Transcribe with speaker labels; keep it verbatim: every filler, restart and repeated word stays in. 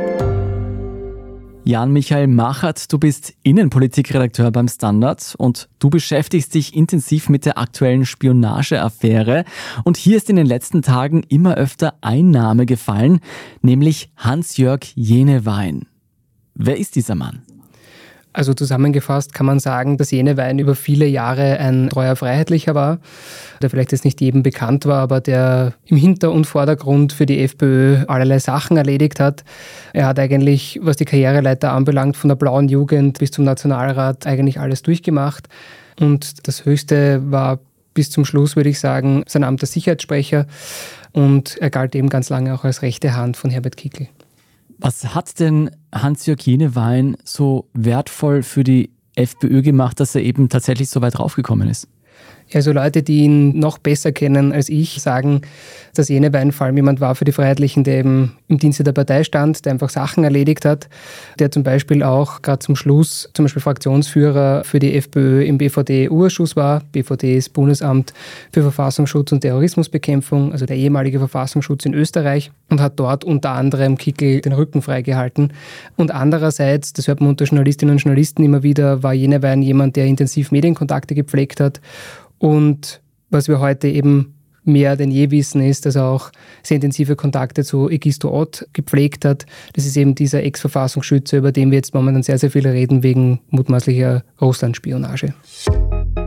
Speaker 1: Jan-Michael Machert, du bist Innenpolitikredakteur beim Standard und du beschäftigst dich intensiv mit der aktuellen Spionageaffäre. Und hier ist in den letzten Tagen immer öfter ein Name gefallen, nämlich Hans-Jörg Jenewein. Wer ist dieser Mann?
Speaker 2: Also zusammengefasst kann man sagen, dass Jenewein über viele Jahre ein treuer Freiheitlicher war, der vielleicht jetzt nicht jedem bekannt war, aber der im Hinter- und Vordergrund für die FPÖ allerlei Sachen erledigt hat. Er hat eigentlich, was die Karriereleiter anbelangt, von der blauen Jugend bis zum Nationalrat eigentlich alles durchgemacht. Und das Höchste war bis zum Schluss, würde ich sagen, sein Amt als Sicherheitssprecher. Und er galt eben ganz lange auch als rechte Hand von Herbert Kickl.
Speaker 1: Was hat denn Hans-Jörg Jenewein so wertvoll für die FPÖ gemacht, dass er eben tatsächlich so weit raufgekommen ist?
Speaker 2: Also Leute, die ihn noch besser kennen als ich, sagen, dass Jenewein vor allem jemand war für die Freiheitlichen, der eben im Dienste der Partei stand, der einfach Sachen erledigt hat, der zum Beispiel auch gerade zum Schluss zum Beispiel Fraktionsführer für die FPÖ im B V D-U-Ausschuss war. B V D ist Bundesamt für Verfassungsschutz und Terrorismusbekämpfung, also der ehemalige Verfassungsschutz in Österreich, und hat dort unter anderem Kickl den Rücken freigehalten. Und andererseits, das hört man unter Journalistinnen und Journalisten immer wieder, war Jenewein jemand, der intensiv Medienkontakte gepflegt hat. Und was wir heute eben mehr denn je wissen, ist, dass er auch sehr intensive Kontakte zu Egisto Ott gepflegt hat. Das ist eben dieser Ex-Verfassungsschütze, über den wir jetzt momentan sehr, sehr viel reden, wegen mutmaßlicher Russlandspionage.